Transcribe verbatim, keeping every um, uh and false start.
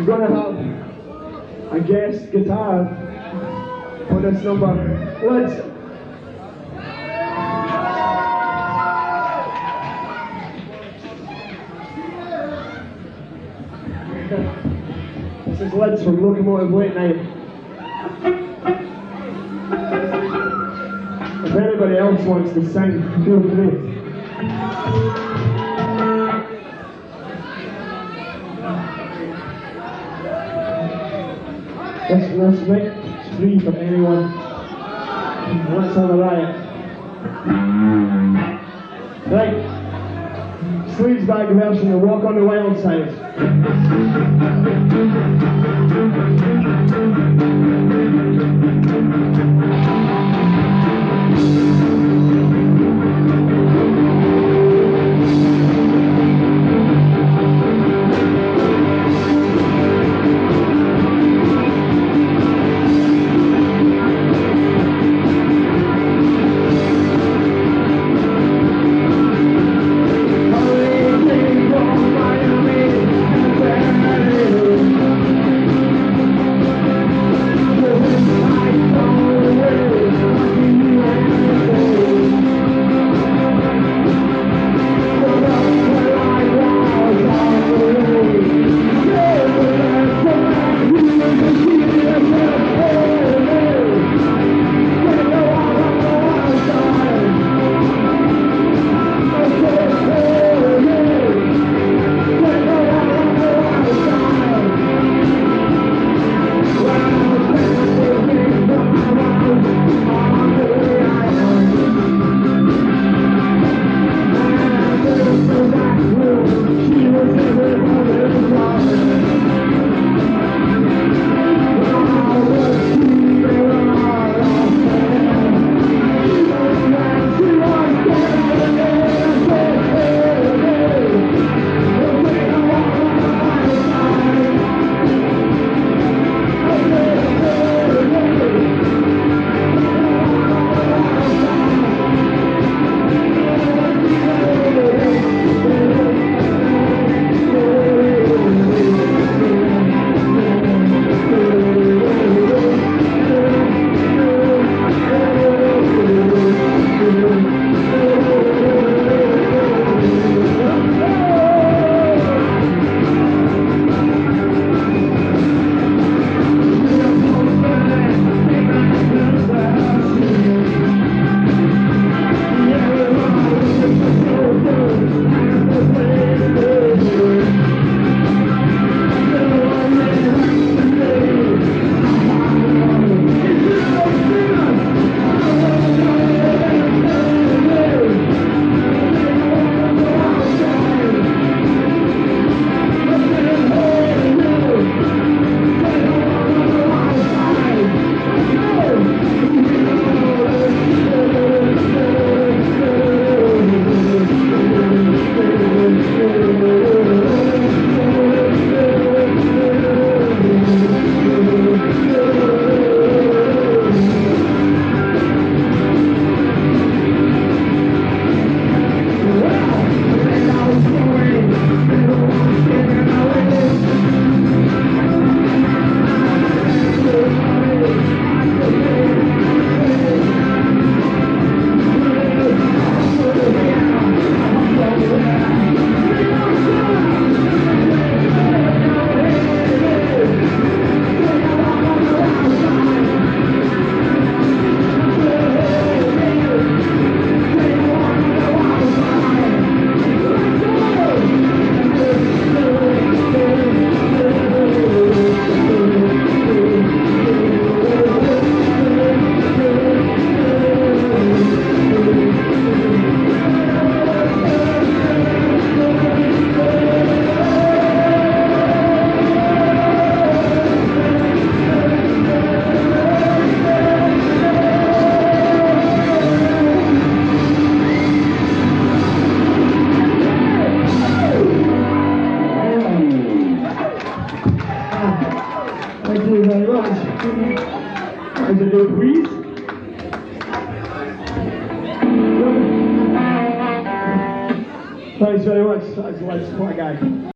We're gonna have a guest guitar for this number. Let's This is Lids from Locomotive Late Night. If anybody else wants to sing, feel free. This, this mic is free for anyone. Let's have a riot. Right. Sleeves back version of Walk on the Wild Side. Thank you very much. As a new breeze. Thanks very much. That's what a guy.